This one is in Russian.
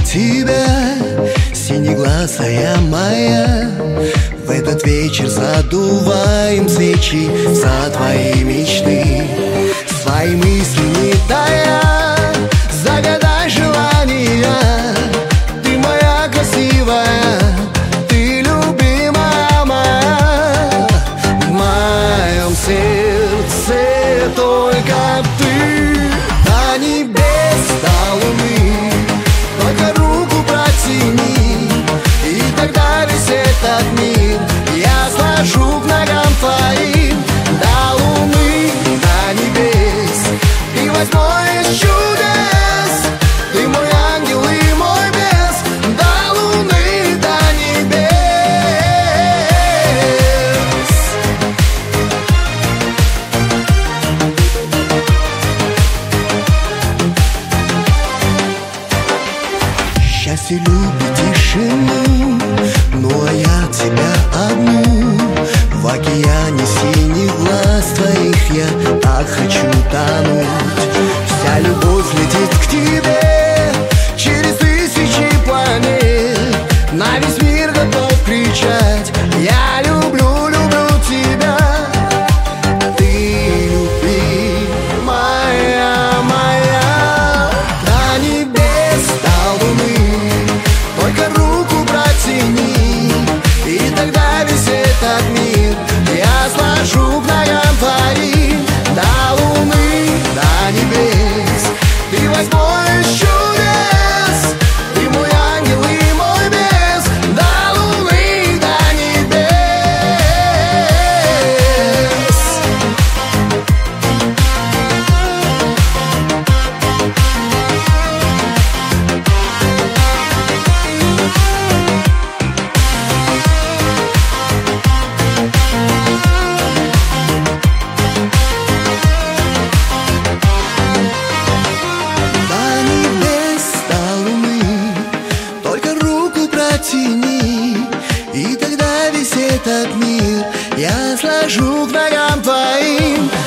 тебя, синеглазая моя. В этот вечер задуваем свечи за твои мечты. Свои мысли не тая, загадай желания. Ты моя красивая, ты любимая моя. В моем сердце только ты. До небес, до луны, только руку протяни, и тогда весь этот мир я сложу к ногам твоим. До луны, до небес, ты возьму из чудес. Ты мой ангел и мой бес. До луны, до небес. Счастье любит тишину, ну а я тебя одну. В океане синих глаз твоих я так хочу тонуть. Вся любовь летит к тебе через тысячи планет. На весь мир готов кричать: я люблю, люблю тебя. Ты любимая моя. До небес, до луны, только руку протяни, и тогда весь этот мир я сложу к ногам твоим. До луны, до небес, ты возьму из чудес. Ты мой ангел и мой бес. До луны, до небес. До небес, до луны, только руку протяни, и тогда весь этот мир я сложу к ногам твоим.